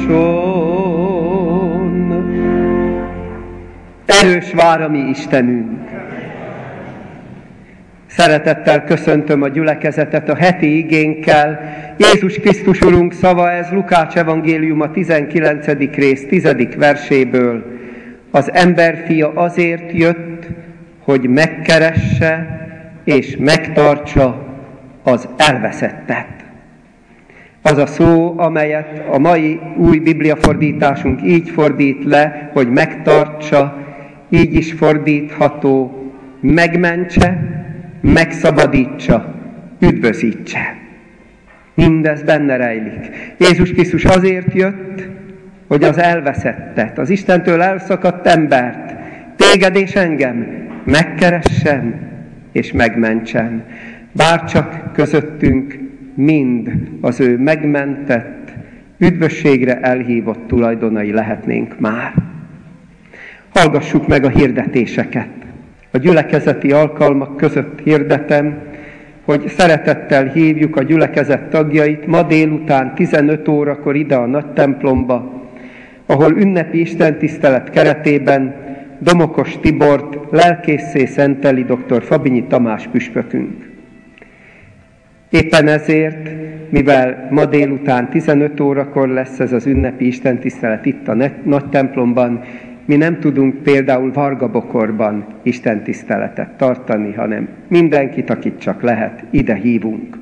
Erős vár a mi Istenünk! Szeretettel köszöntöm a gyülekezetet a heti igénkkel. Jézus Krisztus Urunk szava, ez Lukács evangéliuma 19. rész 10. verséből. Az emberfia azért jött, hogy megkeresse és megtartsa az elveszettet. Az a szó, amelyet a mai új bibliafordításunk így fordít le, hogy megtartsa, így is fordítható, megmentse, megszabadítsa, üdvözítse. Mindez benne rejlik. Jézus Krisztus azért jött, hogy az elveszettet, az Istentől elszakadt embert, téged és engem megkeressen és megmentsen. Bárcsak közöttünk mind az ő megmentett, üdvösségre elhívott tulajdonai lehetnénk már. Hallgassuk meg a hirdetéseket. A gyülekezeti alkalmak között hirdetem, hogy szeretettel hívjuk a gyülekezet tagjait ma délután 15 órakor ide a nagy templomba, ahol ünnepi istentisztelet keretében Domokos Tibort lelkésszé szenteli dr. Fabinyi Tamás püspökünk. Éppen ezért, mivel ma délután 15 órakor lesz ez az ünnepi istentisztelet itt a nagy templomban, mi nem tudunk például Vargabokorban istentiszteletet tartani, hanem mindenkit, akit csak lehet, ide hívunk.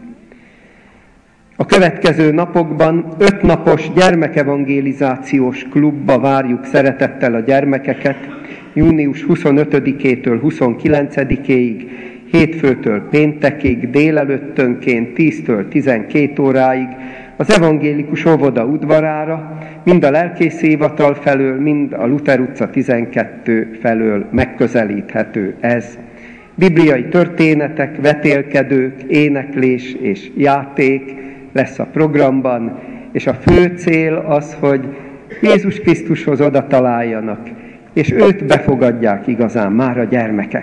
A következő napokban 5 napos gyermekevangelizációs klubba várjuk szeretettel a gyermekeket, június 25-től 29-ig, hétfőtől péntekig, délelőttönként 10-től 12 óráig, az evangélikus óvoda udvarára, mind a lelkész hivatal felől, mind a Luther utca 12 felől megközelíthető ez. Bibliai történetek, vetélkedők, éneklés és játék lesz a programban, és a fő cél az, hogy Jézus Krisztushoz oda találjanak, és őt befogadják igazán már a gyermekek.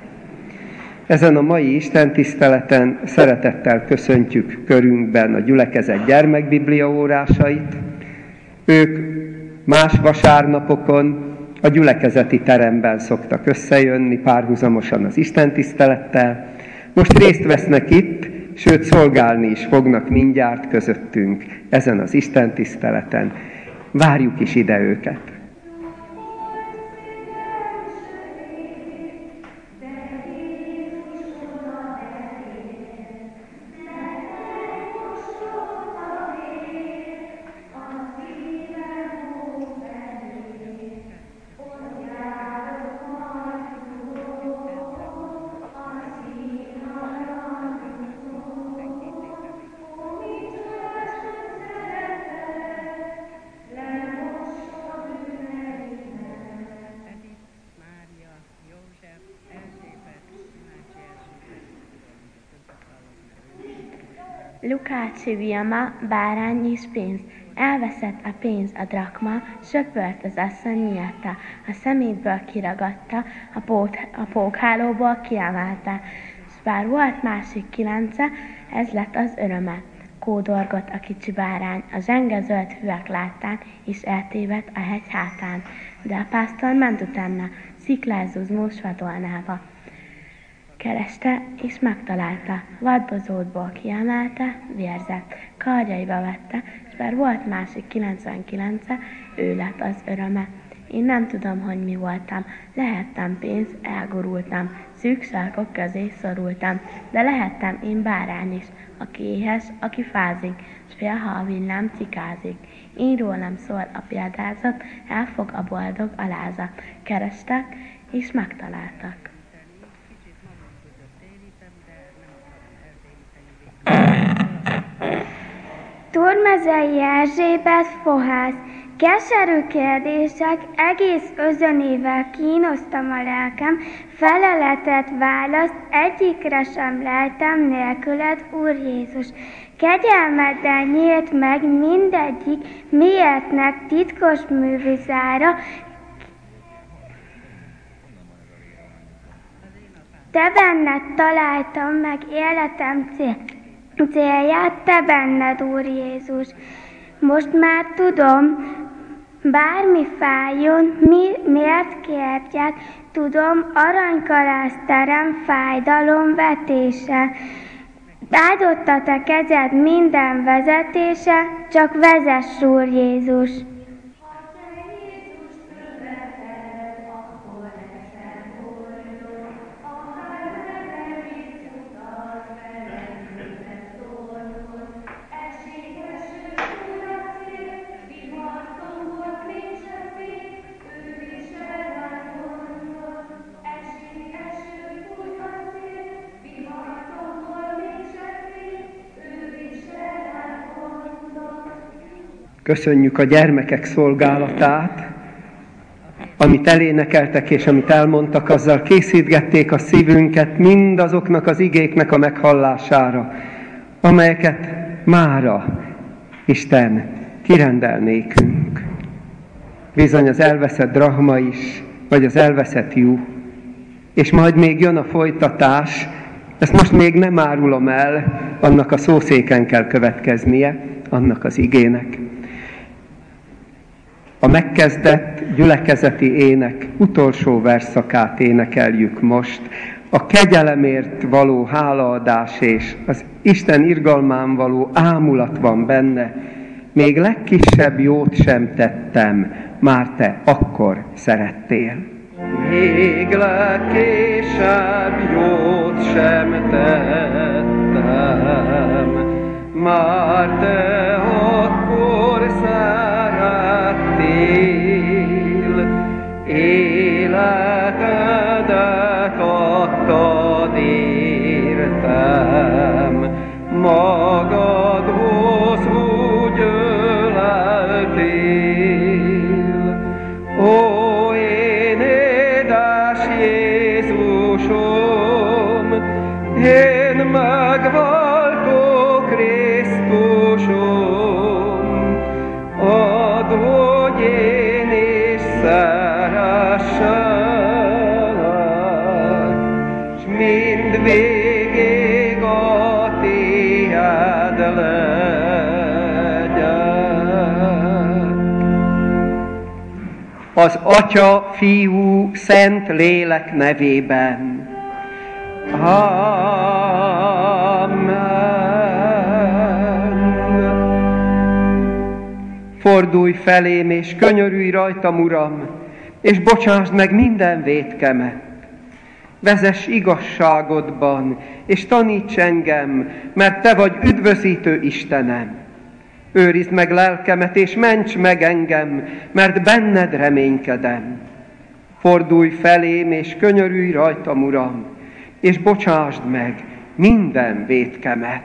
Ezen a mai istentiszteleten szeretettel köszöntjük körünkben a gyülekezet gyermekbibliaórásait. Ők más vasárnapokon a gyülekezeti teremben szoktak összejönni párhuzamosan az istentisztelettel. Most részt vesznek itt, sőt szolgálni is fognak mindjárt közöttünk ezen az istentiszteleten. Várjuk is ide őket! Lukácsi Vilma, bárány és pénz. Elveszett a pénz, a drakma, söpört az asszony miatta, a szemétből kiragadta, a pókhálóból kiemelte, s bár volt másik 9, ez lett az öröme. Kódorgott a kicsi bárány, a zsengezöld hüvek láttán, és eltévedt a hegy hátán, de a pásztor ment utána, sziklázuzmós vadolnába. Kereste és megtalálta, vadbozótból kiemelte, vérzett, karjaiba vette, és bár volt másik 99, ő lett az öröme. Én nem tudom, hogy mi voltam, lehettem pénz, elgurultam, szűk sarkok közé szorultam, de lehettem én bárány is, aki éhes, aki fázik, s fél, ha a villám cikázik. Én rólam szól a példázat, elfog a boldog alázat. Kerestek és megtaláltak. Turmezei Erzsébet fohász. Keserű kérdések egész özönével kínosztam a lelkem, feleletet választ egyikre sem leltem nélküled, Úr Jézus. Kegyelmeddel nyílt meg mindegyik miértnek titkos művű zára, te benned találtam meg életem célját, te benned, Úr Jézus. Most már tudom, bármi fájjon, miért kértjek, tudom, aranykalászterem fájdalom vetése. Áldott a te kezed minden vezetése, csak vezess, Úr Jézus! Köszönjük a gyermekek szolgálatát, amit elénekeltek és amit elmondtak, azzal készítgették a szívünket mindazoknak az igéknek a meghallására, amelyeket mára Isten kirendel nékünk. Bizony az elveszett drachma is, vagy az elveszett juh. És majd még jön a folytatás, ezt most még nem árulom el, annak a szószéken kell következnie, annak az igének. A megkezdett gyülekezeti ének utolsó versszakát énekeljük most. A kegyelemért való hálaadás és az Isten irgalmán való ámulat van benne. Még legkisebb jót sem tettem, már te akkor szerettél. Még legkisebb jót sem tettem, már te akkor szerettél, életedet adtad értem, magadhoz úgy öleltél. Ó, én édes Jézusom, én megváltó Krisztusom, add, hogy én is szeresselek, s mindvégig a tiéd legyek. Az Atya, Fiú, Szent Lélek nevében. Fordulj felém, és könyörülj rajtam, Uram, és bocsásd meg minden vétkemet. Vezess igazságodban, és taníts engem, mert te vagy üdvözítő Istenem. Őrizd meg lelkemet, és ments meg engem, mert benned reménykedem. Fordulj felém, és könyörülj rajtam, Uram, és bocsásd meg minden vétkemet.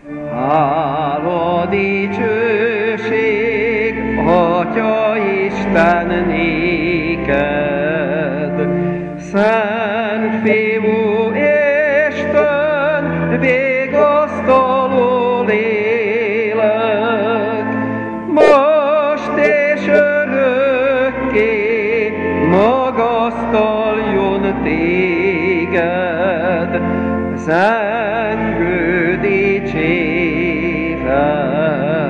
Hála, dicsőség, Atya Isten néked, Szent Fiú Isten, végasztaló lélek, most és örökké magasztaljon téged, zengő dicséret.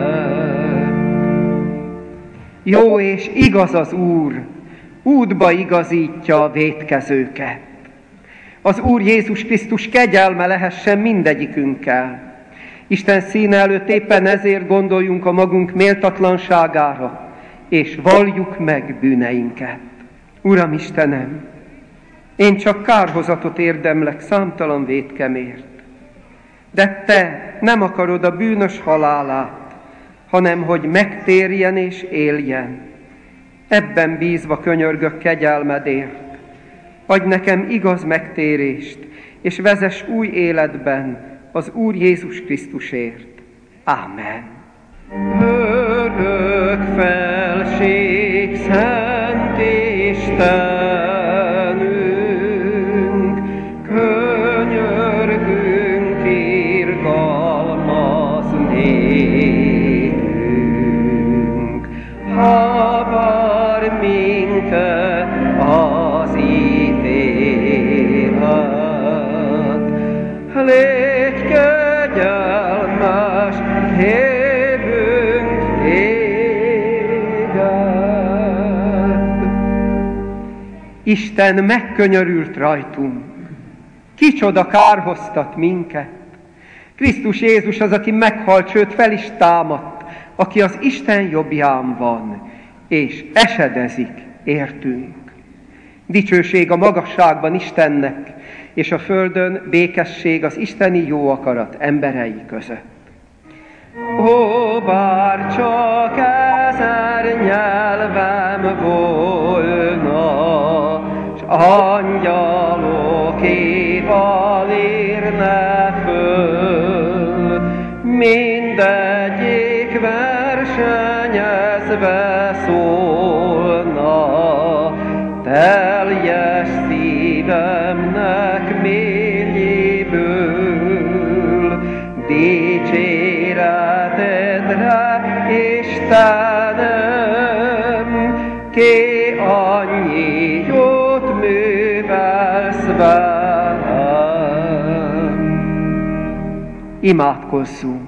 Jó és igaz az Úr, útba igazítja a vétkezőket. Az Úr Jézus Krisztus kegyelme lehessen mindegyikünkkel. Isten színe előtt éppen ezért gondoljunk a magunk méltatlanságára, és valljuk meg bűneinket. Uram Istenem, én csak kárhozatot érdemlek számtalan vétkemért, de te nem akarod a bűnös halálát, hanem hogy megtérjen és éljen. Ebben bízva könyörgök kegyelmedért. Adj nekem igaz megtérést, és vezess új életben az Úr Jézus Krisztusért. Ámen. Örök felség, szent Istenünk, könyörgünk, irgalmazz nékünk. Ha vár minket az ítélet, légy kegyelmes, hívünk Isten megkönyörült rajtunk. Kicsoda kárhoztat minket. Krisztus Jézus az, aki meghalt, sőt fel is támadt, aki az Isten jobbján van, és esedezik értünk. Dicsőség a magasságban Istennek, és a földön békesség az isteni jó akarat emberei között. Ó, bár csak 1000 nyelvem volna, s angyalokéval írne föl, mindegyik versenyezve szólna, teljes szívemnek mélyéből, dicséretedre, Istenem, ki annyi jót művelsz velem. Imádkozzunk!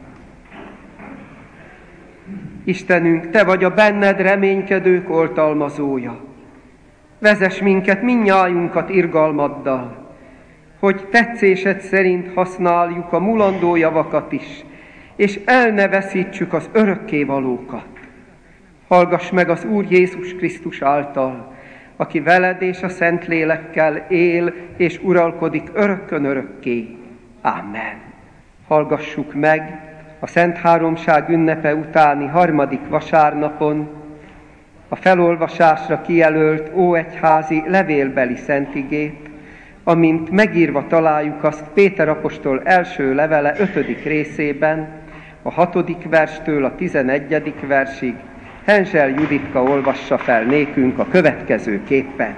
Istenünk, Te vagy a benned reménykedők oltalmazója. Vezess minket mindnyájunkat irgalmaddal, hogy tetszésed szerint használjuk a mulandó javakat is, és el ne veszítsük az örökkévalókat. Hallgass meg az Úr Jézus Krisztus által, aki veled és a Szentlélekkel él és uralkodik örökkön örökké. Amen. Hallgassuk meg a Szent Háromság ünnepe utáni 3. vasárnapon a felolvasásra kijelölt óegyházi levélbeli szentigét, amint megírva találjuk azt Péter apostol első levele 5. részében, a 6. verstől a 11. versig. Henzsel Juditka olvassa fel nékünk a következőképpen.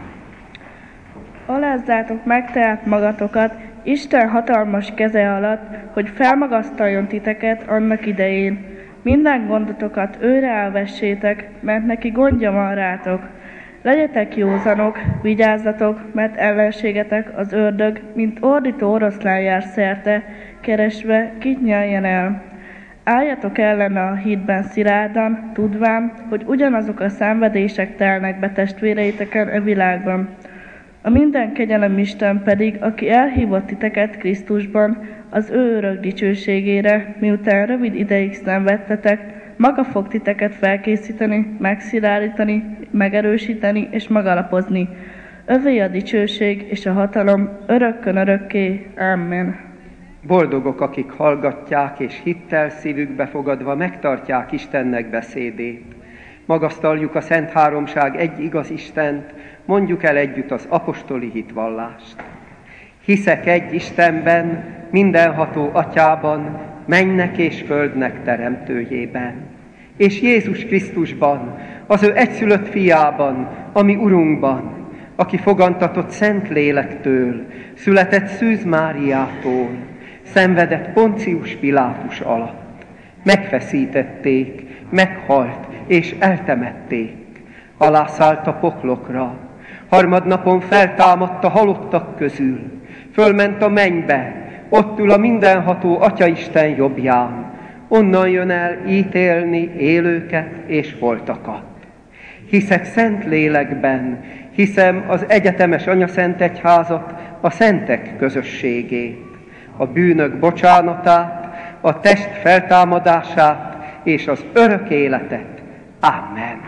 Alázzátok meg tehát magatokat Isten hatalmas keze alatt, hogy felmagasztaljon titeket annak idején. Minden gondotokat őre elvessétek, mert neki gondja van rátok. Legyetek józanok, vigyázzatok, mert ellenségetek az ördög, mint ordító oroszlán jár szerte, keresve, kit nyeljen el. Álljatok ellene a hídben szilárdan, tudván, hogy ugyanazok a szenvedések telnek be testvéreiteken e világban. A minden kegyelem Isten pedig, aki elhívott titeket Krisztusban, az ő örök dicsőségére, miután rövid ideig szenvedtetek, maga fog titeket felkészíteni, megszilárdítani, megerősíteni és megalapozni. Övé a dicsőség és a hatalom örökkön örökké. Amen. Boldogok, akik hallgatják és hittel szívükbe fogadva megtartják Istennek beszédét. Magasztaljuk a Szent Háromság egy igaz Istent, mondjuk el együtt az apostoli hitvallást. Hiszek egy Istenben, mindenható Atyában, mennek és földnek teremtőjében, és Jézus Krisztusban, az ő egyszülött fiában, ami Urunkban, aki fogantatott Szent Lélektől, született Szűz Máriától, szenvedett Poncius Pilátus alatt. Megfeszítették, meghalt és eltemették. Alászállt a poklokra, harmadnapon feltámadt a halottak közül, fölment a mennybe, ott ül a mindenható Atyaisten jobbján, onnan jön el ítélni élőket és holtakat. Hiszek Szent Lélekben, hiszem az egyetemes Anyaszent Egyházat, a szentek közösségét, a bűnök bocsánatát, a test feltámadását és az örök életet. Amen.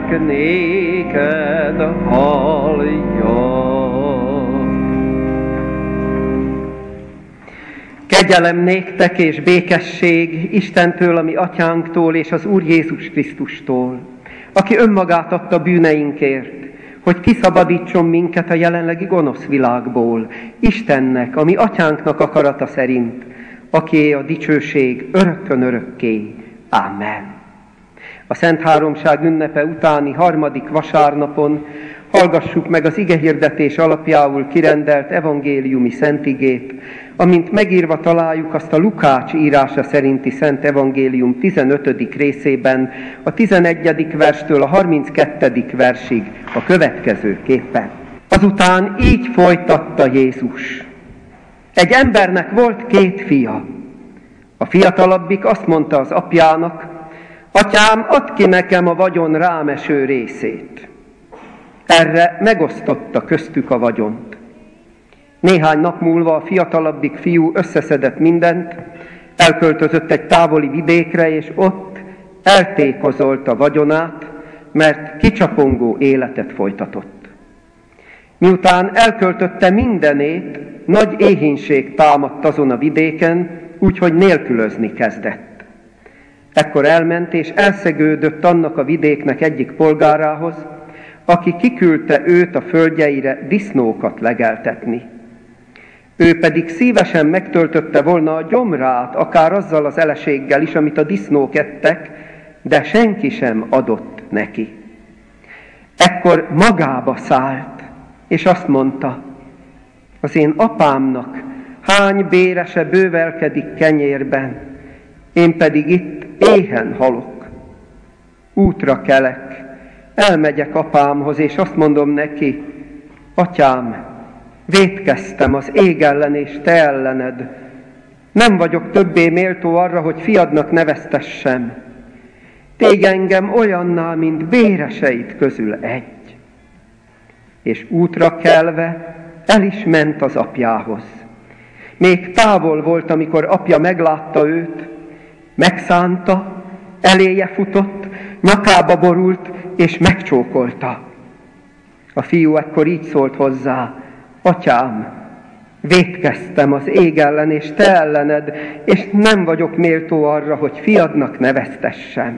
adják néked halljak. Kegyelem néktek és békesség Istentől, a mi atyánktól és az Úr Jézus Krisztustól, aki önmagát adta bűneinkért, hogy kiszabadítson minket a jelenlegi gonosz világból, Istennek, a mi atyánknak akarata szerint, akié a dicsőség örökkön örökké. Amen. A Szent Háromság ünnepe utáni harmadik vasárnapon hallgassuk meg az igehirdetés alapjául kirendelt evangéliumi szentigét, amint megírva találjuk azt a Lukács írása szerinti Szent Evangélium 15. részében, a 11. verstől a 32. versig a következőképpen. Azután így folytatta Jézus. Egy embernek volt 2 fia. A fiatalabbik azt mondta az apjának, atyám, add ki nekem a vagyon rám eső részét. Erre megosztotta köztük a vagyont. Néhány nap múlva a fiatalabbik fiú összeszedett mindent, elköltözött egy távoli vidékre, és ott eltékozolta vagyonát, mert kicsapongó életet folytatott. Miután elköltötte mindenét, nagy éhínség támadt azon a vidéken, úgyhogy nélkülözni kezdett. Ekkor elment és elszegődött annak a vidéknek egyik polgárához, aki kiküldte őt a földjeire disznókat legeltetni. Ő pedig szívesen megtöltötte volna a gyomrát, akár azzal az eleséggel is, amit a disznók ettek, de senki sem adott neki. Ekkor magába szállt, és azt mondta, az én apámnak hány bérese bővelkedik kenyérben, én pedig itt éhen halok. Útra kelek, elmegyek apámhoz, és azt mondom neki, atyám, vétkeztem az ég ellen és te ellened. Nem vagyok többé méltó arra, hogy fiadnak neveztessem. Tégy engem olyanná, mint béreseid közül egy. És útra kelve el is ment az apjához. Még távol volt, amikor apja meglátta őt, megszánta, eléje futott, nyakába borult, és megcsókolta. A fiú ekkor így szólt hozzá, atyám, vétkeztem az ég ellen és te ellened, és nem vagyok méltó arra, hogy fiadnak neveztessem.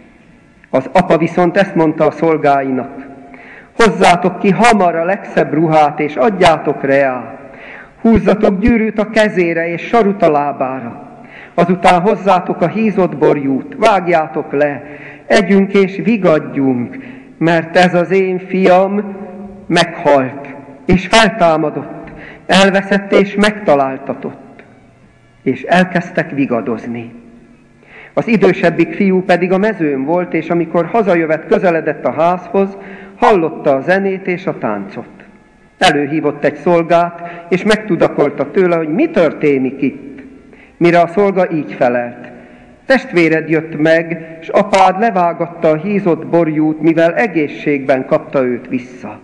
Az apa viszont ezt mondta a szolgáinak, hozzátok ki hamar a legszebb ruhát, és adjátok reá. Húzzatok gyűrűt a kezére, és sarut a lábára. Azután hozzátok a hízott borjút, vágjátok le, együnk és vigadjunk, mert ez az én fiam meghalt, és feltámadott, elveszett és megtaláltatott. És elkezdtek vigadozni. Az idősebbik fiú pedig a mezőn volt, és amikor hazajövet közeledett a házhoz, hallotta a zenét és a táncot. Előhívott egy szolgát, és megtudakolta tőle, hogy mi történik itt. Mire a szolga így felelt. Testvéred jött meg, s apád levágatta a hízott borjút, mivel egészségben kapta őt vissza.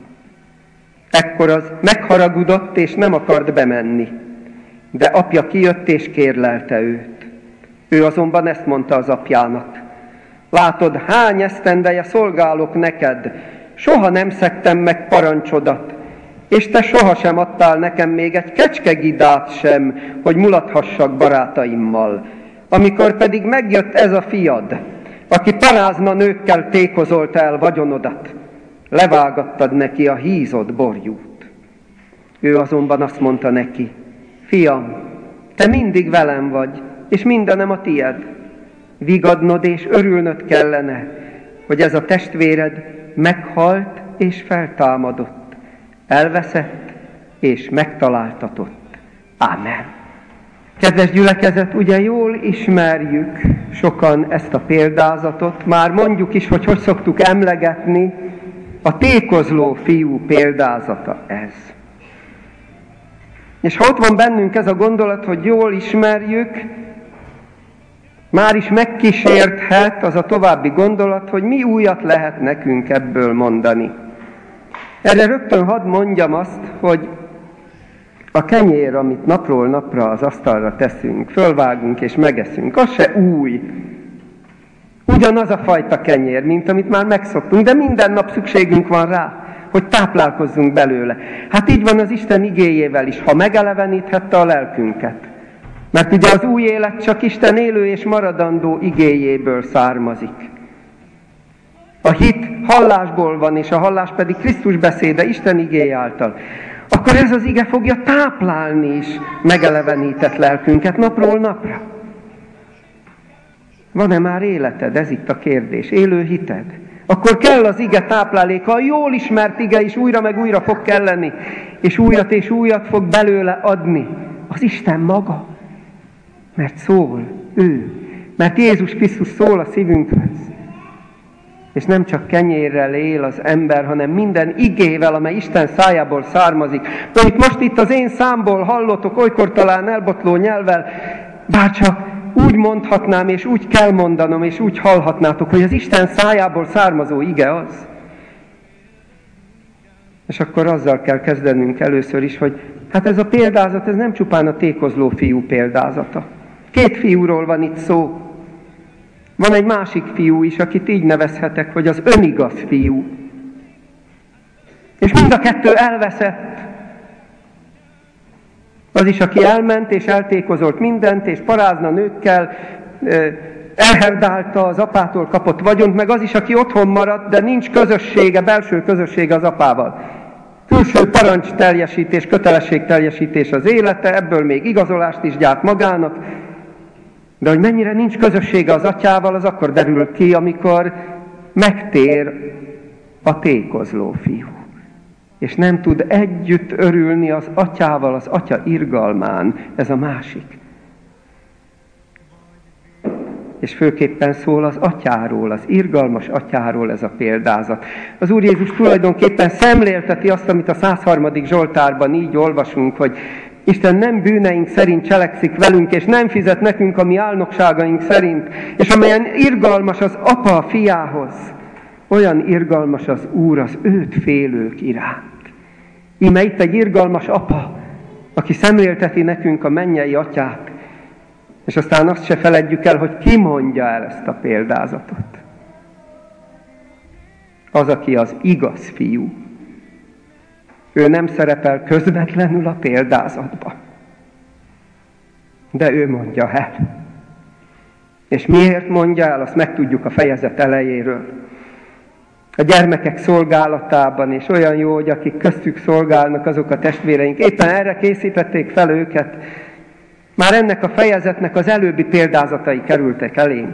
Ekkor az megharagudott, és nem akart bemenni. De apja kijött, és kérlelte őt. Ő azonban ezt mondta az apjának. Látod, hány esztendeje szolgálok neked, soha nem szegtem meg parancsodat, és te sohasem adtál nekem még egy kecskegidát sem, hogy mulathassak barátaimmal. Amikor pedig megjött ez a fiad, aki parázna nőkkel tékozolta el vagyonodat, levágattad neki a hízott borjút. Ő azonban azt mondta neki, fiam, te mindig velem vagy, és mindenem a tied. Vigadnod és örülnöd kellene, hogy ez a testvéred meghalt és feltámadott, elveszett és megtaláltatott. Ámen. Kedves gyülekezet, ugye jól ismerjük sokan ezt a példázatot, már mondjuk is, hogy szoktuk emlegetni, a tékozló fiú példázata ez. És ha ott van bennünk ez a gondolat, hogy jól ismerjük, már is megkísérthet az a további gondolat, hogy mi újat lehet nekünk ebből mondani. Erre rögtön hadd mondjam azt, hogy a kenyér, amit napról napra az asztalra teszünk, fölvágunk és megeszünk, az se új. Ugyanaz a fajta kenyér, mint amit már megszoktunk, de minden nap szükségünk van rá, hogy táplálkozzunk belőle. Hát így van az Isten igéjével is, ha megeleveníthette a lelkünket. Mert ugye az új élet csak Isten élő és maradandó igéjéből származik. A hit hallásból van, és a hallás pedig Krisztus beszéde Isten igéje által. Akkor ez az ige fogja táplálni is megelevenített lelkünket napról napra. Van-e már életed? Ez itt a kérdés. Élő hited? Akkor kell az ige tápláléka, a jól ismert ige is újra meg újra fog kelleni, és újat fog belőle adni. Az Isten maga. Mert szól ő. Mert Jézus Krisztus szól a szívünkhöz. És nem csak kenyérrel él az ember, hanem minden igével, amely Isten szájából származik. Amit most itt az én számból hallotok, olykor talán elbotló nyelvvel, bárcsak úgy mondhatnám, és úgy kell mondanom, és úgy hallhatnátok, hogy az Isten szájából származó ige az. És akkor azzal kell kezdenünk először is, hogy hát ez a példázat, ez nem csupán a tékozló fiú példázata. 2 fiúról van itt szó. Van egy másik fiú is, akit így nevezhetek, hogy az önigaz fiú. És mind a 2 elveszett. Az is, aki elment és eltékozolt mindent, és parázna nőkkel, elherdálta az apától kapott vagyont, meg az is, aki otthon maradt, de nincs közössége, belső közössége az apával. Külső parancsteljesítés, kötelességteljesítés az élete, ebből még igazolást is gyárt magának, de hogy mennyire nincs közössége az atyával, az akkor derül ki, amikor megtér a tékozló fiú. És nem tud együtt örülni az atyával, az atya irgalmán. Ez a másik. És főképpen szól az atyáról, az irgalmas atyáról ez a példázat. Az Úr Jézus tulajdonképpen szemlélteti azt, amit a 103. Zsoltárban így olvasunk, hogy Isten nem bűneink szerint cselekszik velünk, és nem fizet nekünk a mi álnokságaink szerint, és amelyen irgalmas az apa a fiához, olyan irgalmas az Úr az őt félők iránt. Íme itt egy irgalmas apa, aki szemlélteti nekünk a mennyei atyát, és aztán azt se feledjük el, hogy ki mondja el ezt a példázatot. Az, aki az igaz fiú. Ő nem szerepel közvetlenül a példázatban. De ő mondja el. És miért mondja el, azt megtudjuk a fejezet elejéről. A gyermekek szolgálatában, és olyan jó, hogy akik köztük szolgálnak, azok a testvéreink, éppen erre készítették fel őket. Már ennek a fejezetnek az előbbi példázatai kerültek elénk.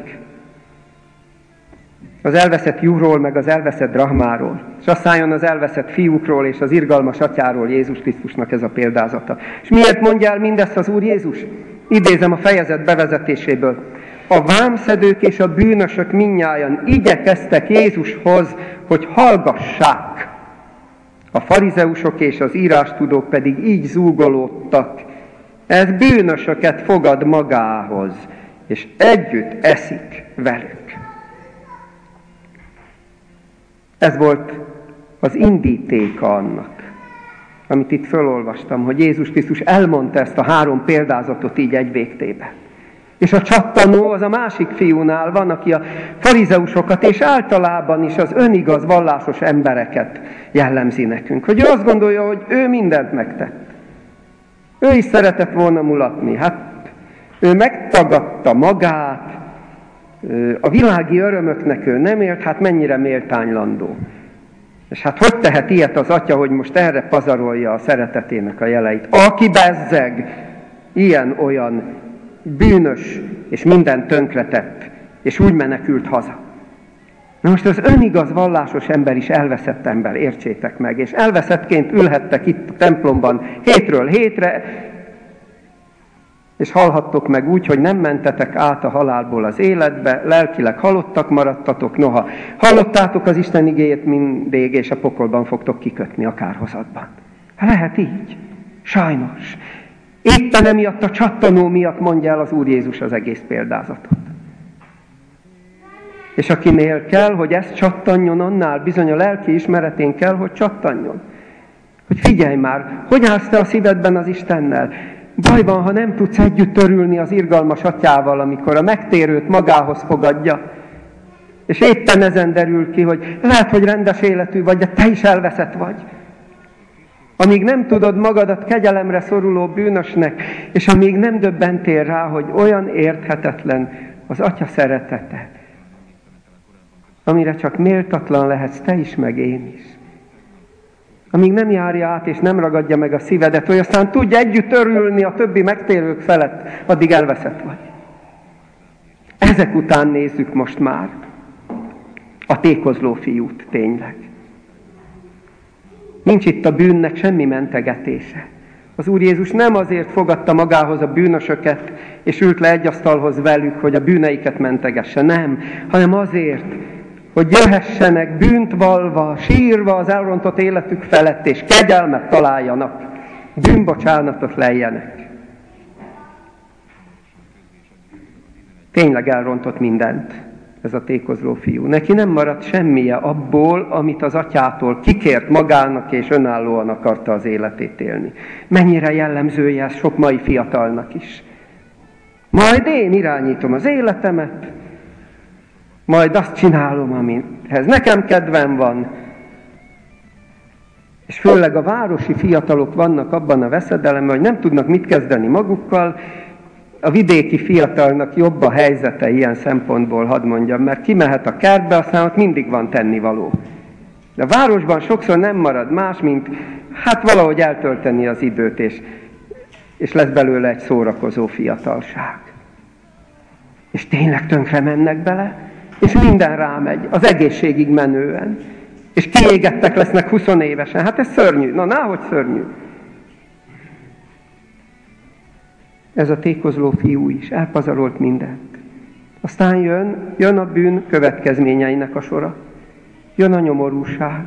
Az elveszett juhról, meg az elveszett drachmáról. És aztán jön az elveszett fiúkról és az irgalmas atyáról, Jézus Krisztusnak ez a példázata. És miért mondja el mindezt az Úr Jézus? Idézem a fejezet bevezetéséből. A vámszedők és a bűnösök mindnyájan igyekeztek Jézushoz, hogy hallgassák. A farizeusok és az írástudók pedig így zúgolódtak. Ez bűnösöket fogad magához, és együtt eszik velük. Ez volt az indítéka annak, amit itt felolvastam, hogy Jézus Krisztus elmondta ezt a 3 példázatot így egy végtében. És a csattanó az a másik fiúnál van, aki a farizeusokat és általában is az önigaz vallásos embereket jellemzi nekünk. Hogy ő azt gondolja, hogy ő mindent megtett. Ő is szeretett volna mulatni. Hát ő megtagadta magát, a világi örömöknek ő nem élt, hát mennyire méltánylandó. És hát hogy tehet ilyet az atya, hogy most erre pazarolja a szeretetének a jeleit? Aki bezzeg, ilyen-olyan bűnös, és minden tönkretett, és úgy menekült haza. Na most az önigaz vallásos ember is elveszett ember, értsétek meg, és elveszettként ülhettek itt a templomban hétről hétre, és hallhattok meg úgy, hogy nem mentetek át a halálból az életbe, lelkileg halottak maradtatok, noha hallottátok az Isten igéjét mindig, és a pokolban fogtok kikötni a kárhozatban. Lehet így, sajnos. Éppen emiatt a csattanó miatt mondja el az Úr Jézus az egész példázatot. És akinél kell, hogy ez csattanjon, annál bizony a lelki ismeretén kell, hogy csattanjon. Hogy figyelj már, hogy állsz te a szívedben az Istennel? Baj van, ha nem tudsz együtt örülni az irgalmas atyával, amikor a megtérőt magához fogadja. És éppen ezen derül ki, hogy lehet, hogy rendes életű vagy, de te is elveszett vagy. Amíg nem tudod magadat kegyelemre szoruló bűnösnek, és amíg nem döbbentél rá, hogy olyan érthetetlen az Atya szeretete, amire csak méltatlan lehetsz te is, meg én is. Amíg nem járja át, és nem ragadja meg a szívedet, hogy aztán tudj együtt örülni a többi megtérők felett, addig elveszett vagy. Ezek után nézzük most már a tékozló fiút tényleg. Nincs itt a bűnnek semmi mentegetése. Az Úr Jézus nem azért fogadta magához a bűnösöket, és ült le egy asztalhoz velük, hogy a bűneiket mentegesse. Nem, hanem azért, hogy jöhessenek bűnt vallva, sírva az elrontott életük felett, és kegyelmet találjanak, bűnbocsánatot lejjenek. Tényleg elrontott mindent ez a tékozló fiú. Neki nem maradt semmije abból, amit az atyától kikért magának, és önállóan akarta az életét élni. Mennyire jellemzője ez sok mai fiatalnak is. Majd én irányítom az életemet, majd azt csinálom, amihez nekem kedvem van. És főleg a városi fiatalok vannak abban a veszedelemben, hogy nem tudnak mit kezdeni magukkal. A vidéki fiatalnak jobb a helyzete ilyen szempontból, hadd mondjam, mert kimehet a kertbe, aztán ott mindig van tennivaló. De a városban sokszor nem marad más, mint valahogy eltölteni az időt, és lesz belőle egy szórakozó fiatalság. És tényleg tönkre mennek bele, és minden rámegy, az egészségig menően. És kiégettek lesznek 20 évesen. Hát ez szörnyű. Na, náhogy szörnyű. Ez a tékozló fiú is elpazarolt mindent. Aztán jön a bűn következményeinek a sora. Jön a nyomorúság.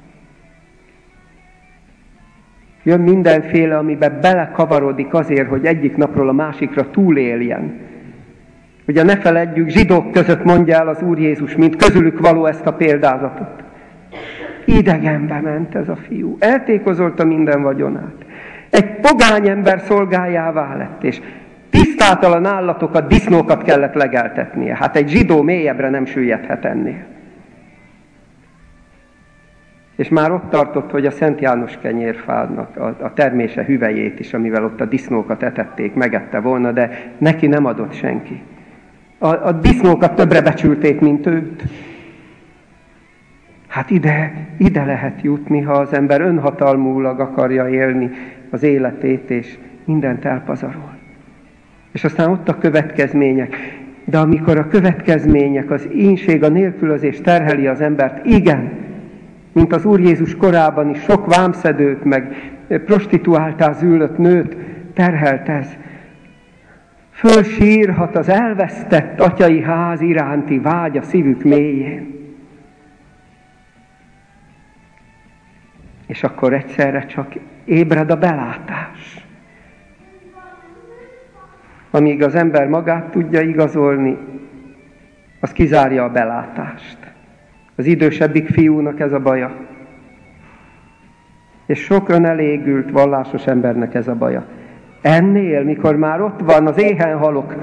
Jön mindenféle, amiben belekavarodik azért, hogy egyik napról a másikra túléljen. Ugye ne feledjük, zsidók között mondja el az Úr Jézus, mint közülük való ezt a példázatot. Idegenbe ment ez a fiú. Eltékozolta minden vagyonát. Egy pogány ember szolgájává lett, és tisztátalan állatokat, disznókat kellett legeltetnie. Hát egy zsidó mélyebbre nem süllyedhet ennél. És már ott tartott, hogy a Szent János kenyérfának a termése hüvelyét is, amivel ott a disznókat etették, megette volna, de neki nem adott senki. A disznókat többre becsülték, mint őt. Hát ide lehet jutni, ha az ember önhatalmúlag akarja élni az életét, és mindent elpazarol. És aztán ott a következmények. De amikor a következmények, az ínség, a nélkülözés terheli az embert, igen, mint az Úr Jézus korában is sok vámszedőt, meg prostituáltá züllött nőt terhelt ez. Fölsírhat az elvesztett atyai ház iránti vágy a szívük mélyén. És akkor egyszerre csak ébred a belátás. Amíg az ember magát tudja igazolni, az kizárja a belátást. Az idősebbik fiúnak ez a baja. És sok önelégült vallásos embernek ez a baja. Ennél, mikor már ott van az éhen halok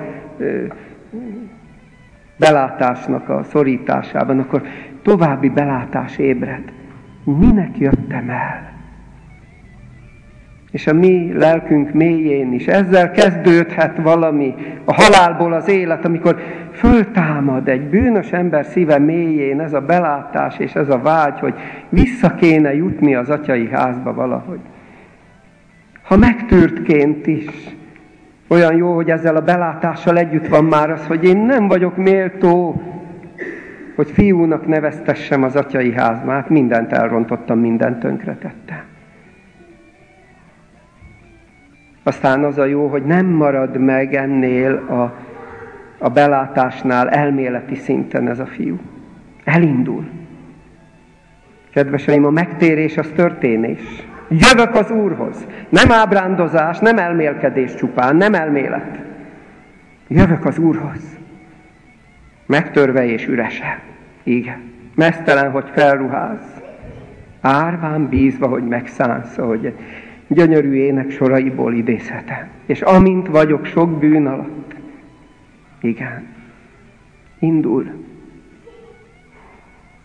belátásnak a szorításában, akkor további belátás ébred. Minek jöttem el? És a mi lelkünk mélyén is ezzel kezdődhet valami, a halálból az élet, amikor föltámad egy bűnös ember szíve mélyén ez a belátás és ez a vágy, hogy vissza kéne jutni az atyai házba valahogy. Ha megtűrtként is, olyan jó, hogy ezzel a belátással együtt van már az, hogy én nem vagyok méltó, hogy fiúnak neveztessem az atyai házba. Hát mindent elrontottam, mindent tönkretettem. Aztán az a jó, hogy nem marad meg ennél a belátásnál elméleti szinten ez a fiú. Elindul. Kedveseim, a megtérés az történés. Jövök az Úrhoz. Nem ábrándozás, nem elmélkedés csupán, nem elmélet. Jövök az Úrhoz. Megtörve és üresen. Igen. Meztelen, hogy felruház. Árván bízva, hogy megszánsz, ahogy gyönyörű ének soraiból idézhetem. És amint vagyok sok bűn alatt. Igen. Indul.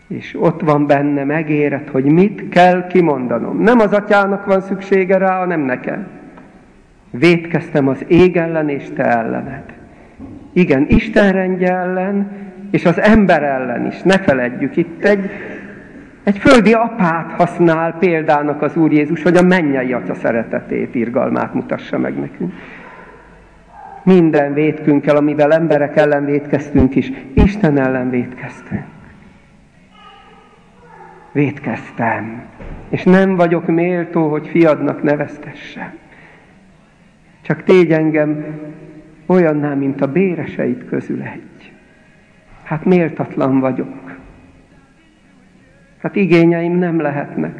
És ott van benne megérett, hogy mit kell kimondanom. Nem az atyának van szüksége rá, hanem nekem. Vétkeztem az ég ellen és te ellened. Igen, Isten rendje ellen, és az ember ellen is. Ne feledjük, itt egy földi apát használ példának az Úr Jézus, hogy a mennyei atya szeretetét, irgalmát mutassa meg nekünk. Minden vétkünkkel, amivel emberek ellen vétkeztünk is, Isten ellen vétkeztünk. Vétkeztem, és nem vagyok méltó, hogy fiadnak neveztessem. Csak tégy engem olyanná, mint a béreseid közül egy. Hát méltatlan vagyok. Hát igényeim nem lehetnek.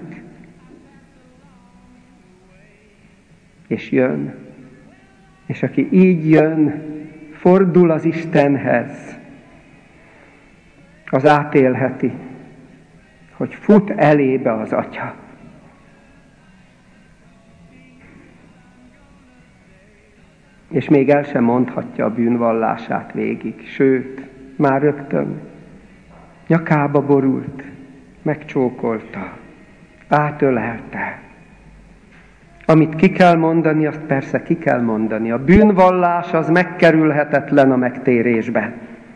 És jön. És aki így jön, fordul az Istenhez, az átélheti, hogy fut elébe az Atya. És még el sem mondhatja a bűnvallását végig, sőt, már rögtön nyakába borult, megcsókolta, átölelte. Amit ki kell mondani, azt persze ki kell mondani. A bűnvallás az megkerülhetetlen a megtérésben.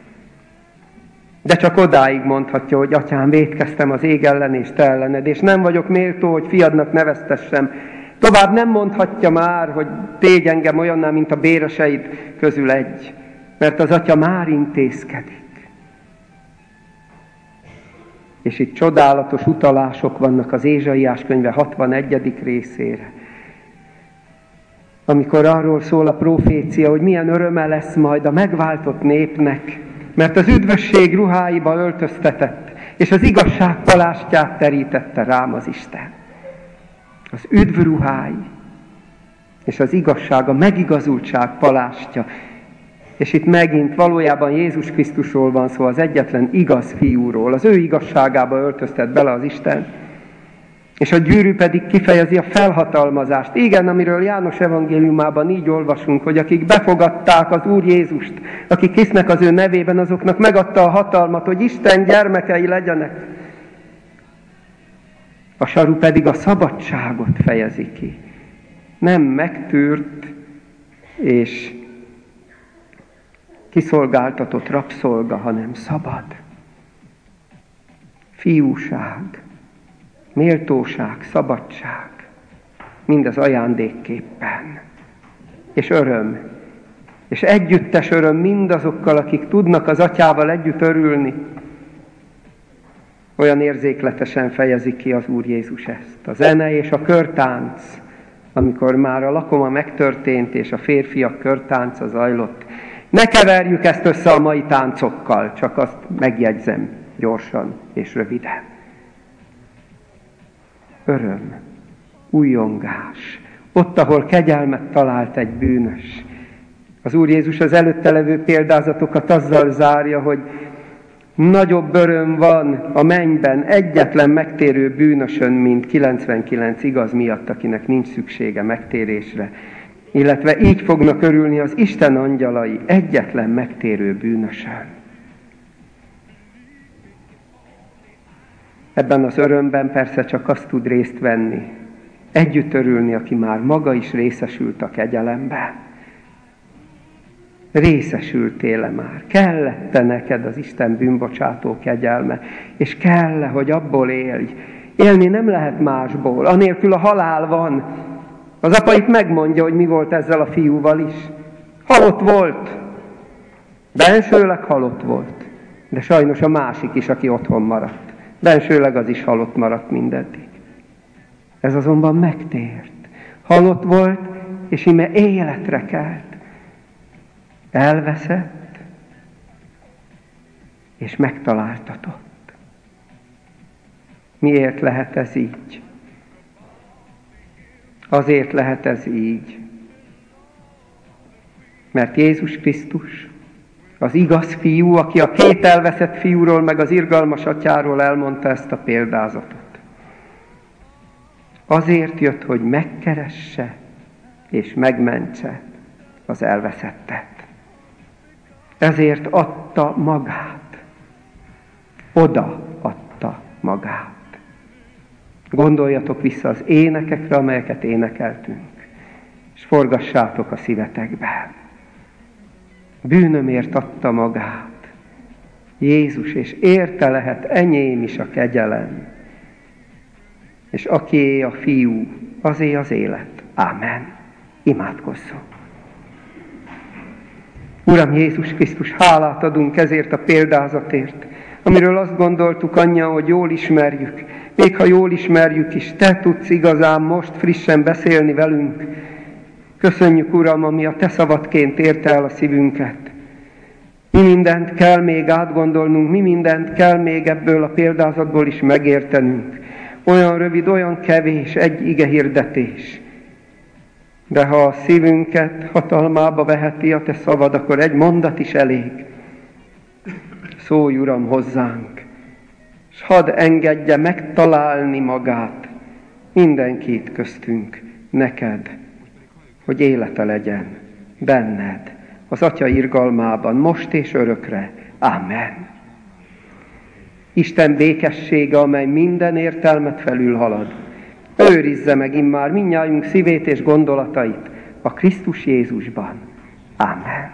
De csak odáig mondhatja, hogy atyám, vétkeztem az ég ellen és te ellened, és nem vagyok méltó, hogy fiadnak neveztessem. Tovább nem mondhatja már, hogy tégy engem olyanná, mint a béreseid közül egy, mert az atya már intézkedik. És itt csodálatos utalások vannak az Ézsaiás könyve 61. részére. Amikor arról szól a profécia, hogy milyen öröme lesz majd a megváltott népnek, mert az üdvösség ruháiba öltöztetett, és az igazság palástját terítette rám az Isten. Az üdv ruhái, és az igazság, a megigazultság palástja. És itt megint valójában Jézus Krisztusról van szó, az egyetlen igaz fiúról. Az ő igazságába öltöztet bele az Isten. És a gyűrű pedig kifejezi a felhatalmazást. Igen, amiről János evangéliumában így olvasunk, hogy akik befogadták az Úr Jézust, akik hisznek az ő nevében, azoknak megadta a hatalmat, hogy Isten gyermekei legyenek. A saru pedig a szabadságot fejezi ki. Nem megtűrt és kiszolgáltatott rabszolga, hanem szabad. Fiúság, méltóság, szabadság, mindez ajándékképpen. És öröm, és együttes öröm mindazokkal, akik tudnak az atyával együtt örülni. Olyan érzékletesen fejezi ki az Úr Jézus ezt. A zene és a körtánc, amikor már a lakoma megtörtént, és a férfiak körtánca zajlott. Ne keverjük ezt össze a mai táncokkal, csak azt megjegyzem gyorsan és röviden. Öröm, újongás, ott, ahol kegyelmet talált egy bűnös. Az Úr Jézus az előtte levő példázatokat azzal zárja, hogy nagyobb öröm van a mennyben egyetlen megtérő bűnösön, mint 99 igaz miatt, akinek nincs szüksége megtérésre. Illetve így fognak örülni az Isten angyalai egyetlen megtérő bűnösön. Ebben az örömben persze csak azt tud részt venni, együtt örülni, aki már maga is részesült a kegyelemben. Részesültél-e már? Kell-e neked az Isten bűnbocsátó kegyelme? És kell-e, hogy abból élj? Élni nem lehet másból, anélkül a halál van. Az apa itt megmondja, hogy mi volt ezzel a fiúval is. Halott volt. Bensőleg halott volt. De sajnos a másik is, aki otthon maradt. Bensőleg az is halott maradt mindeddig. Ez azonban megtért. Halott volt, és íme életre kelt. Elveszett, és megtaláltatott. Miért lehet ez így? Azért lehet ez így, mert Jézus Krisztus, az igaz fiú, aki a két elveszett fiúról, meg az irgalmas atyáról elmondta ezt a példázatot. Azért jött, hogy megkeresse és megmentse az elveszettet. Ezért adta magát. Oda adta magát. Gondoljatok vissza az énekekre, amelyeket énekeltünk, és forgassátok a szívetekbe. Bűnömért adta magát Jézus, és érte lehet enyém is a kegyelem. És akié a Fiú, azé az élet. Ámen. Imádkozzunk. Uram Jézus Krisztus, hálát adunk ezért a példázatért, amiről azt gondoltuk, Anyja, hogy jól ismerjük. Még ha jól ismerjük is, Te tudsz igazán most frissen beszélni velünk. Köszönjük, Uram, ami a Te szavadként érte el a szívünket. Mi mindent kell még átgondolnunk, mi mindent kell még ebből a példázatból is megértenünk. Olyan rövid, olyan kevés, egy ige hirdetés. De ha a szívünket hatalmába veheti a Te szavad, akkor egy mondat is elég. Szólj, Uram, hozzánk, s hadd engedje megtalálni magát mindenkit köztünk neked, hogy élete legyen benned, az Atya irgalmában, most és örökre. Ámen. Isten békessége, amely minden értelmet felülhalad, őrizze meg immár mindnyájunk szívét és gondolatait a Krisztus Jézusban. Ámen.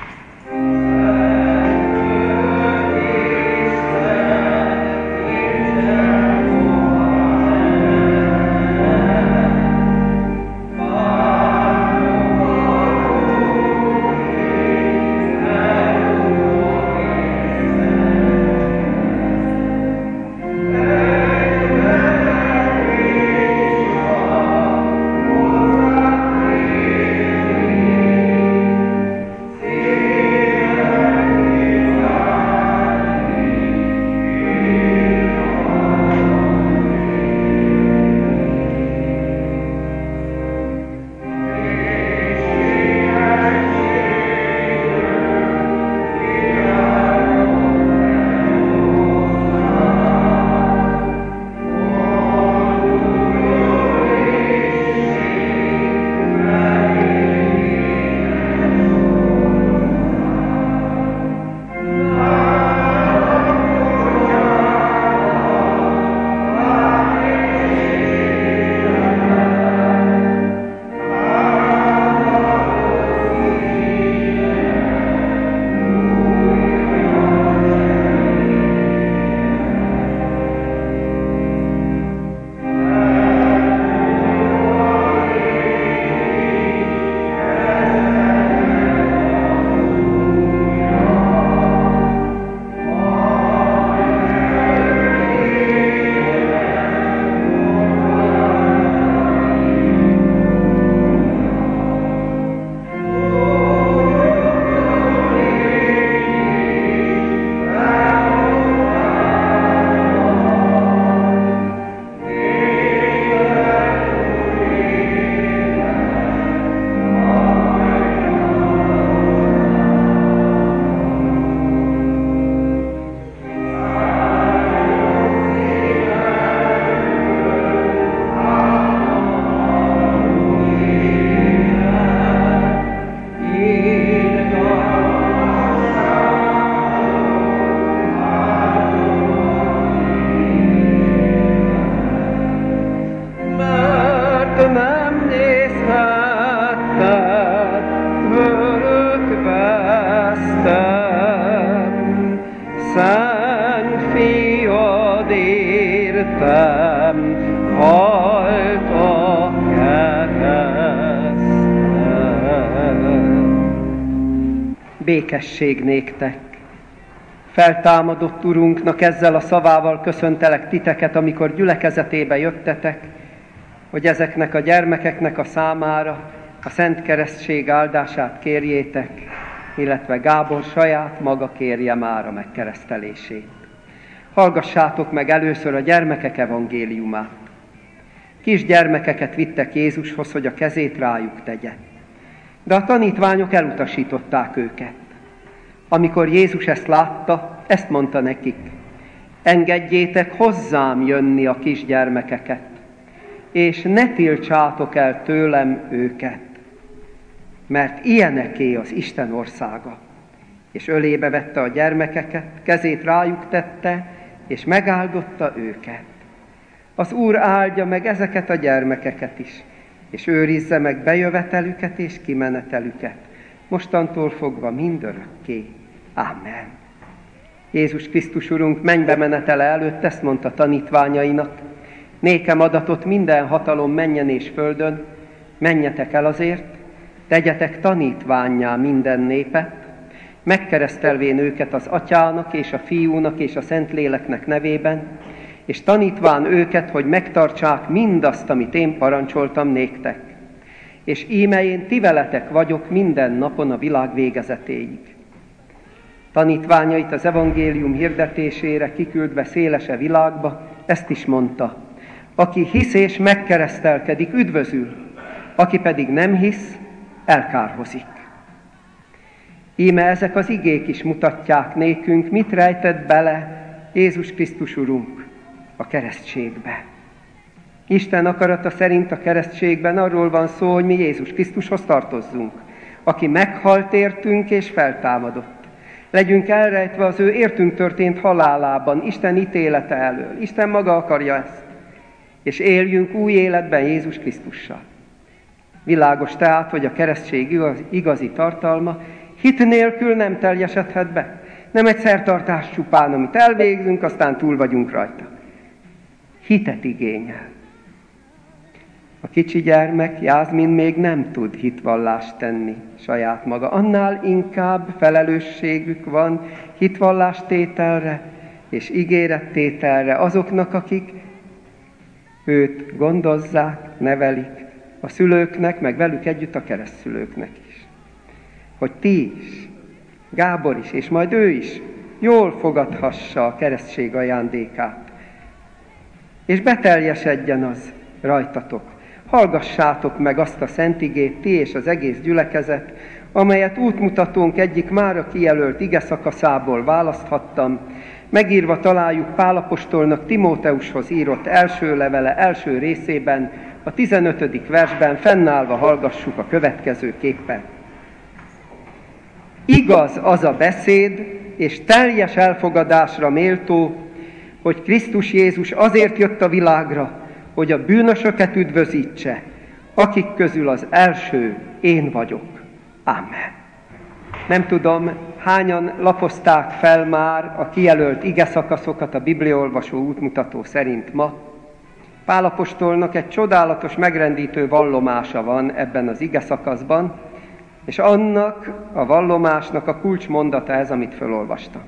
Békesség néktek. Feltámadott Urunknak ezzel a szavával köszöntelek titeket, amikor gyülekezetébe jöttetek, hogy ezeknek a gyermekeknek a számára a Szent Keresztség áldását kérjétek, illetve Gábor saját maga kérje már a megkeresztelését. Hallgassátok meg először a gyermekek evangéliumát. Kisgyermekeket vittek Jézushoz, hogy a kezét rájuk tegye. De a tanítványok elutasították őket. Amikor Jézus ezt látta, ezt mondta nekik: engedjétek hozzám jönni a kisgyermekeket, és ne tiltsátok el tőlem őket, mert ilyeneké az Isten országa. És ölébe vette a gyermekeket, kezét rájuk tette, és megáldotta őket. Az Úr áldja meg ezeket a gyermekeket is, és őrizze meg bejövetelüket és kimenetelüket, mostantól fogva mindörökké. Amen. Jézus Krisztus Urunk mennybe menetele előtt ezt mondta tanítványainak: nékem adatot minden hatalom mennyen és földön, menjetek el azért, tegyetek tanítvánnyá minden népet, megkeresztelvén őket az Atyának és a Fiúnak és a Szentléleknek nevében, és tanítván őket, hogy megtartsák mindazt, amit én parancsoltam néktek. És íme én ti veletek vagyok minden napon a világ végezetéig. Tanítványait az evangélium hirdetésére kiküldve szélese világba, ezt is mondta: aki hisz és megkeresztelkedik, üdvözül, aki pedig nem hisz, elkárhozik. Íme ezek az igék is mutatják nékünk, mit rejtett bele Jézus Krisztus Urunk a keresztségbe. Isten akarata szerint a keresztségben arról van szó, hogy mi Jézus Krisztushoz tartozzunk, aki meghalt értünk és feltámadott. Legyünk elrejtve az ő értünk történt halálában, Isten ítélete elől. Isten maga akarja ezt. És éljünk új életben Jézus Krisztussal. Világos tehát, hogy a keresztség igazi tartalma hit nélkül nem teljesedhet be. Nem egy szertartás csupán, amit elvégzünk, aztán túl vagyunk rajta. Hitet igényel. A kicsi gyermek, Jászmin, még nem tud hitvallást tenni saját maga. Annál inkább felelősségük van hitvallástételre és ígérettételre azoknak, akik őt gondozzák, nevelik, a szülőknek, meg velük együtt a keresztszülőknek is. Hogy ti is, Gábor is, és majd ő is jól fogadhassa a keresztség ajándékát, és beteljesedjen az rajtatok. Hallgassátok meg azt a szent igét, ti és az egész gyülekezet, amelyet útmutatónk egyik mára kijelölt ige szakaszából választhattam. Megírva találjuk Pál apostolnak Timóteushoz írott első levele első részében, a 15. versben, fennállva hallgassuk a következőképpen. Igaz az a beszéd, és teljes elfogadásra méltó, hogy Krisztus Jézus azért jött a világra, hogy a bűnösöket üdvözítse, akik közül az első én vagyok. Amen. Nem tudom, hányan lapozták fel már a kijelölt igeszakaszokat a bibliaolvasó útmutató szerint ma. Pál apostolnak egy csodálatos, megrendítő vallomása van ebben az igeszakaszban, és annak a vallomásnak a kulcsmondata ez, amit felolvastam.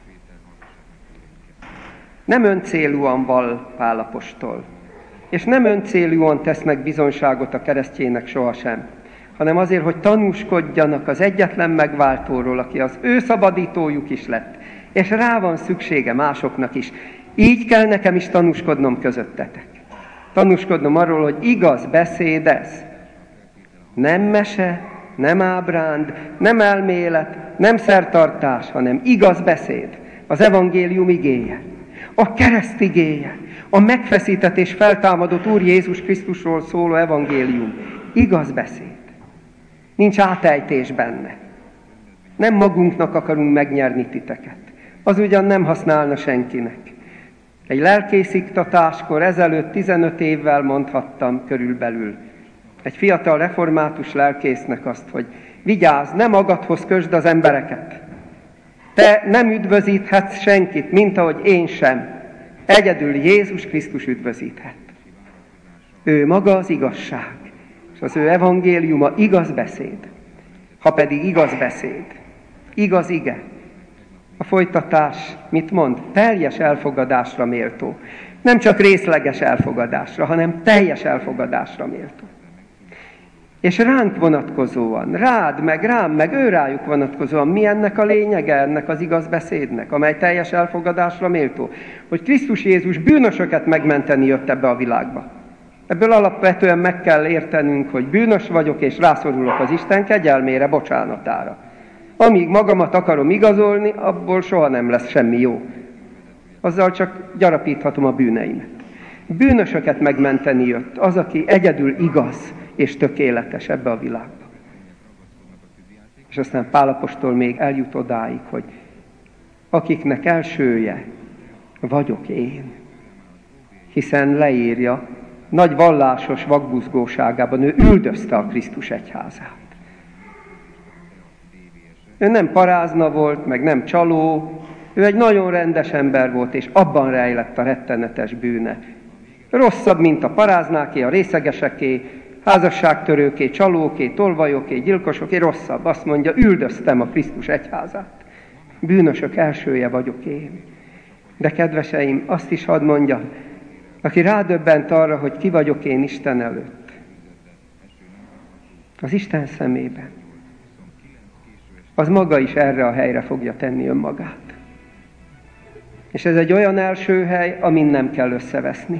Nem öncélúan vall Pál apostol, és nem öncélúan tesznek bizonyságot a keresztjének sohasem, hanem azért, hogy tanúskodjanak az egyetlen megváltóról, aki az ő szabadítójuk is lett, és rá van szüksége másoknak is. Így kell nekem is tanúskodnom közöttetek. Tanúskodnom arról, hogy igaz beszéd ez. Nem mese, nem ábránd, nem elmélet, nem szertartás, hanem igaz beszéd. Az evangélium igéje, a kereszt igéje, a megfeszített és feltámadott Úr Jézus Krisztusról szóló evangélium. Igaz beszéd. Nincs átejtés benne. Nem magunknak akarunk megnyerni titeket. Az ugyan nem használna senkinek. Egy lelkésziktatáskor ezelőtt 15 évvel mondhattam körülbelül egy fiatal református lelkésznek azt, hogy vigyázz, ne magadhoz kösd az embereket. Te nem üdvözíthetsz senkit, mint ahogy én sem. Egyedül Jézus Krisztus üdvözíthet. Ő maga az igazság, és az ő evangéliuma igaz beszéd. Ha pedig igaz beszéd, igaz ige, a folytatás mit mond? Teljes elfogadásra méltó. Nem csak részleges elfogadásra, hanem teljes elfogadásra méltó. És ránk vonatkozóan, rád, meg rám, meg ő rájuk vonatkozóan, mi ennek a lényege, ennek az igaz beszédnek, amely teljes elfogadásra méltó? Hogy Krisztus Jézus bűnösöket megmenteni jött ebbe a világba. Ebből alapvetően meg kell értenünk, hogy bűnös vagyok, és rászorulok az Isten kegyelmére, bocsánatára. Amíg magamat akarom igazolni, abból soha nem lesz semmi jó. Azzal csak gyarapíthatom a bűneimet. Bűnösöket megmenteni jött az, aki egyedül igaz és tökéletes ebbe a világba. És aztán Pál apostol még eljut odáig, hogy akiknek elsője vagyok én. Hiszen leírja, nagy vallásos vakbuzgóságában ő üldözte a Krisztus egyházát. Ő nem parázna volt, meg nem csaló, ő egy nagyon rendes ember volt, és abban rejlett a rettenetes bűne. Rosszabb, mint a paráznáké, a részegeseké, házasságtörőké, csalóké, tolvajoké, gyilkosoké, rosszabb. Azt mondja, üldöztem a Krisztus egyházát. Bűnösök elsője vagyok én. De kedveseim, azt is hadd mondjam, aki rádöbbent arra, hogy ki vagyok én Isten előtt, az Isten szemében, az maga is erre a helyre fogja tenni önmagát. És ez egy olyan első hely, amin nem kell összeveszni.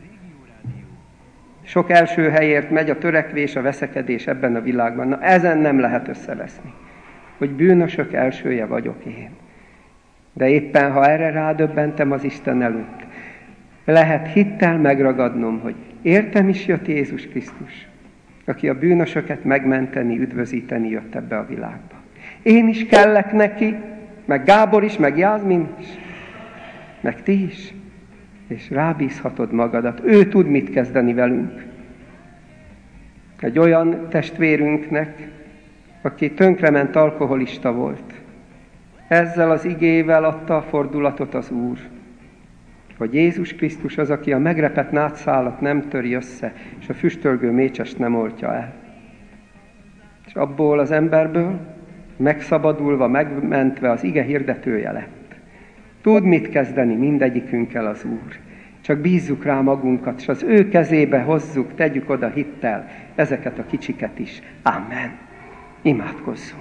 Sok első helyért megy a törekvés, a veszekedés ebben a világban. Na, ezen nem lehet összeveszni, hogy bűnösök elsője vagyok én. De éppen, ha erre rádöbbentem az Isten előtt, lehet hittel megragadnom, hogy értem is jött Jézus Krisztus, aki a bűnösöket megmenteni, üdvözíteni jött ebbe a világba. Én is kellek neki, meg Gábor is, meg Jászmin is, meg ti is, és rábízhatod magadat. Ő tud mit kezdeni velünk. Egy olyan testvérünknek, aki tönkrement alkoholista volt. Ezzel az igével adta a fordulatot az Úr, hogy Jézus Krisztus az, aki a megrepett nátszálat nem töri össze, és a füstölgő mécsest nem oltja el. És abból az emberből megszabadulva, megmentve az ige hirdetője lett. Tud mit kezdeni mindegyikünkkel az Úr. Csak bízzuk rá magunkat, és az ő kezébe hozzuk, tegyük oda hittel ezeket a kicsiket is. Amen. Imádkozzunk.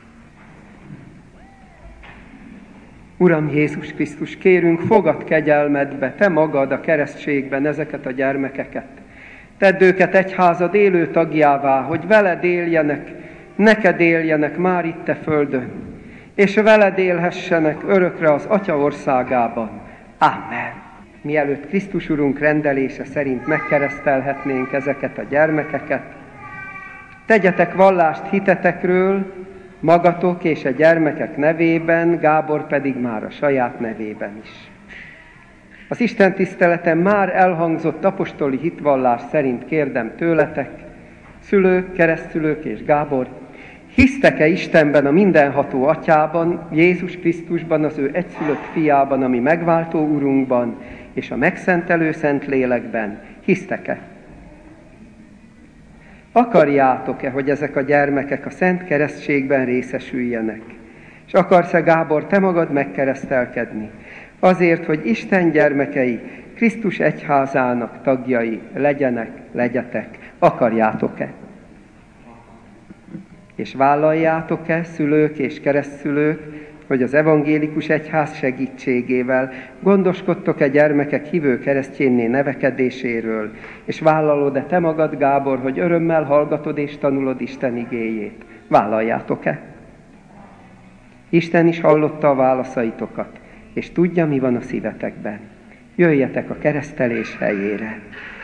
Uram Jézus Krisztus, kérünk, fogad kegyelmedbe, te magad a keresztségben ezeket a gyermekeket. Tedd őket egyházad élő tagjává, hogy veled éljenek, neked éljenek már itt a földön, és veled élhessenek örökre az Atya országában. Amen. Mielőtt Krisztus Urunk rendelése szerint megkeresztelhetnénk ezeket a gyermekeket, tegyetek vallást hitetekről, magatok és a gyermekek nevében, Gábor pedig már a saját nevében is. Az Isten tiszteleten már elhangzott apostoli hitvallás szerint kérdem tőletek, szülők, keresztszülők és Gábor, hisztek-e Istenben, a mindenható Atyában, Jézus Krisztusban, az ő egyszülött fiában, ami megváltó Urunkban, és a megszentelő Szentlélekben? Hisztek-e? Akarjátok-e, hogy ezek a gyermekek a Szent Keresztségben részesüljenek? És akarsz-e, Gábor, te magad megkeresztelkedni? Azért, hogy Isten gyermekei, Krisztus egyházának tagjai legyetek. Akarjátok-e? És vállaljátok-e, szülők és keresztszülők, hogy az evangélikus egyház segítségével gondoskodtok-e gyermekek hívő keresztjénné nevekedéséről, és vállalod-e te magad, Gábor, hogy örömmel hallgatod és tanulod Isten igéjét? Vállaljátok-e? Isten is hallotta a válaszaitokat, és tudja, mi van a szívetekben. Jöjjetek a keresztelés helyére.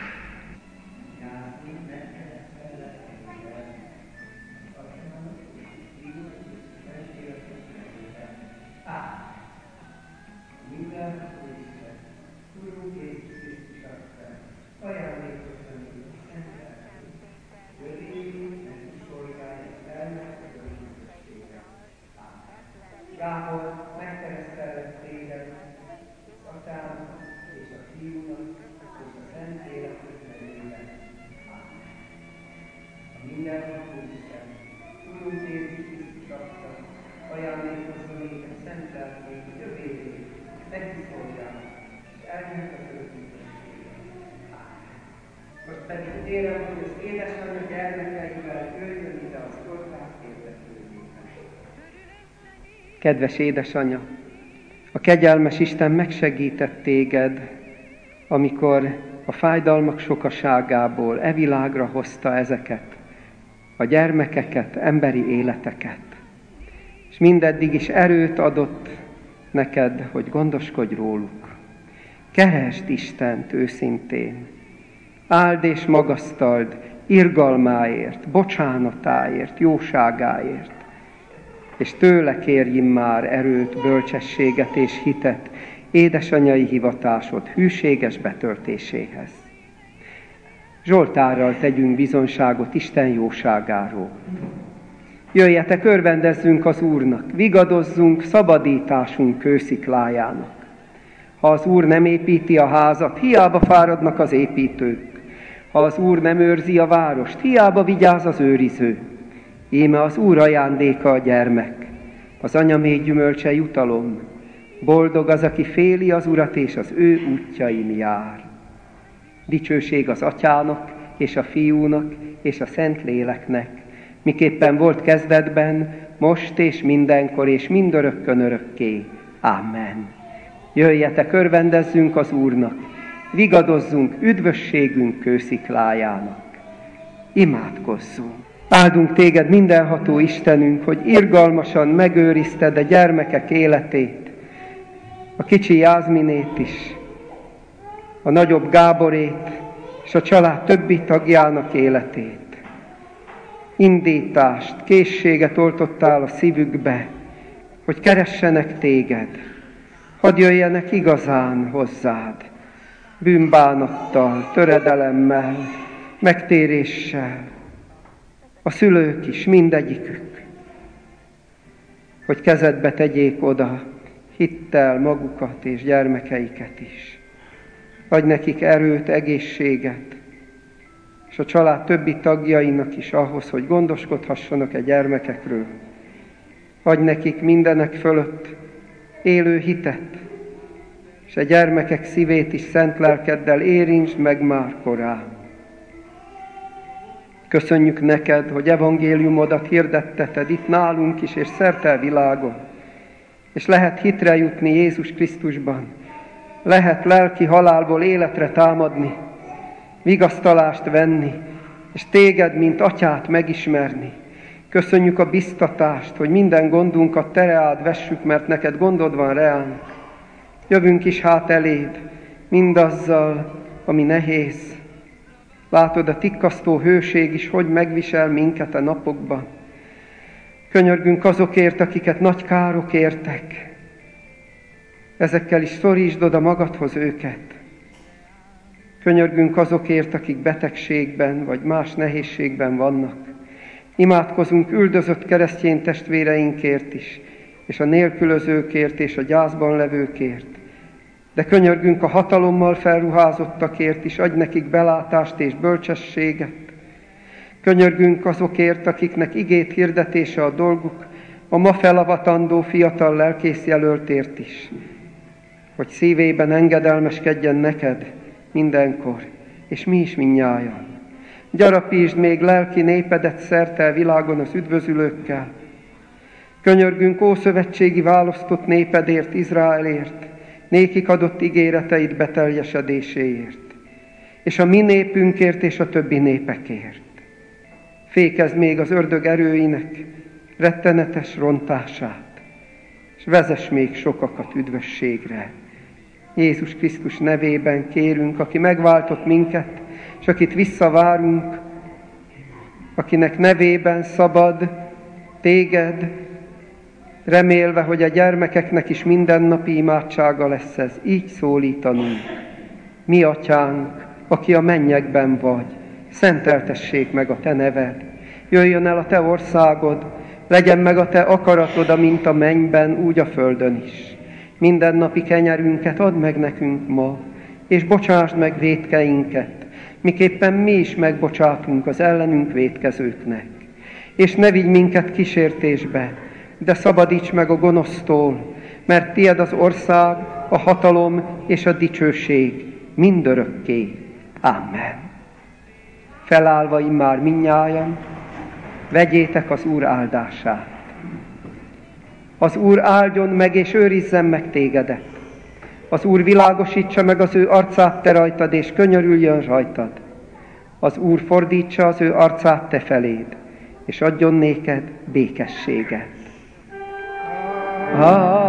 Gábor, megkeresztellek téged, Atyának és a Fiúnak és a Szentléleknek nevében. A mindenható Isten, Urunk Jézus Krisztus adta, ajándékozza néked szent lelkét, jövőjét, megtiszolják, és elnyert az örökítőséget. Most pedig kérem, hogy az édesanyja gyermekeivel jöjjön ide az oltár érdeklődjében. Kedves édesanyja, a kegyelmes Isten megsegített téged, amikor a fájdalmak sokaságából e világra hozta ezeket, a gyermekeket, emberi életeket. És mindeddig is erőt adott neked, hogy gondoskodj róluk. Keresd Istent őszintén, áld és magasztald irgalmáért, bocsánatáért, jóságáért, és tőle kérjünk már erőt, bölcsességet és hitet, édesanyai hivatásod hűséges betöltéséhez. Zsoltárral tegyünk bizonyságot Isten jóságáról. Jöjjetek, örvendezzünk az Úrnak, vigadozzunk szabadításunk kősziklájának. Ha az Úr nem építi a házat, hiába fáradnak az építők. Ha az Úr nem őrzi a várost, hiába vigyáz az őriző. Íme az Úr ajándéka a gyermek, az anya mély gyümölcse jutalom. Boldog az, aki féli az Urat, és az ő útjain jár. Dicsőség az Atyának, és a Fiúnak, és a Szentléleknek, miképpen volt kezdetben, most és mindenkor, és mindörökkön örökké. Amen. Jöjjetek, örvendezzünk az Úrnak, vigadozzunk üdvösségünk kősziklájának. Imádkozzunk! Áldunk téged, mindenható Istenünk, hogy irgalmasan megőrizted a gyermekek életét, a kicsi Jászminét is, a nagyobb Gáborét, és a család többi tagjának életét. Indítást, készséget oltottál a szívükbe, hogy keressenek téged. Hadd jöjjenek igazán hozzád, bűnbánattal, töredelemmel, megtéréssel, a szülők is, mindegyikük, hogy kezedbe tegyék oda hittel magukat és gyermekeiket is. Adj nekik erőt, egészséget, és a család többi tagjainak is ahhoz, hogy gondoskodhassanak a gyermekekről. Adj nekik mindenek fölött élő hitet, és a gyermekek szívét is szent lelkeddel érintsd meg már korán. Köszönjük neked, hogy evangéliumodat hirdetteted itt nálunk is, és szerte a világon. És lehet hitre jutni Jézus Krisztusban. Lehet lelki halálból életre támadni, vigasztalást venni, és téged, mint Atyát megismerni. Köszönjük a biztatást, hogy minden gondunkat te reád vessük, mert neked gondod van reánk. Jövünk is hát eléd, mindazzal, ami nehéz. Látod, a tikkasztó hőség is, hogy megvisel minket a napokban. Könyörgünk azokért, akiket nagy károk értek. Ezekkel is szorítsd oda magadhoz őket. Könyörgünk azokért, akik betegségben vagy más nehézségben vannak. Imádkozunk üldözött keresztény testvéreinkért is, és a nélkülözőkért és a gyászban levőkért. De könyörgünk a hatalommal felruházottakért is, adj nekik belátást és bölcsességet. Könyörgünk azokért, akiknek igét hirdetése a dolguk, a ma felavatandó fiatal lelkészjelöltért is, hogy szívében engedelmeskedjen neked mindenkor, és mi is mindnyájan. Gyarapítsd még lelki népedet szerte a világon az üdvözülőkkel. Könyörgünk ószövetségi választott népedért, Izraelért, nékik adott ígéreteid beteljesedéséért, és a mi népünkért és a többi népekért. Fékezd még az ördög erőinek rettenetes rontását, és vezess még sokakat üdvösségre. Jézus Krisztus nevében kérünk, aki megváltott minket, és akit visszavárunk, akinek nevében szabad téged, remélve, hogy a gyermekeknek is mindennapi imádsága lesz ez, így szólítanunk. Mi Atyánk, aki a mennyekben vagy, szenteltessék meg a te neved, jöjjön el a te országod, legyen meg a te akaratod, amint a mennyben, úgy a földön is. Mindennapi kenyerünket add meg nekünk ma, és bocsásd meg vétkeinket, miképpen mi is megbocsátunk az ellenünk vétkezőknek. És ne vigy minket kísértésbe, de szabadíts meg a gonosztól, mert tied az ország, a hatalom és a dicsőség mindörökké. Amen. Felállva immár mindnyájan, vegyétek az Úr áldását. Az Úr áldjon meg és őrizzen meg tégedet. Az Úr világosítsa meg az ő arcát te rajtad, és könyörüljön rajtad. Az Úr fordítsa az ő arcát te feléd, és adjon néked békességet. Amen.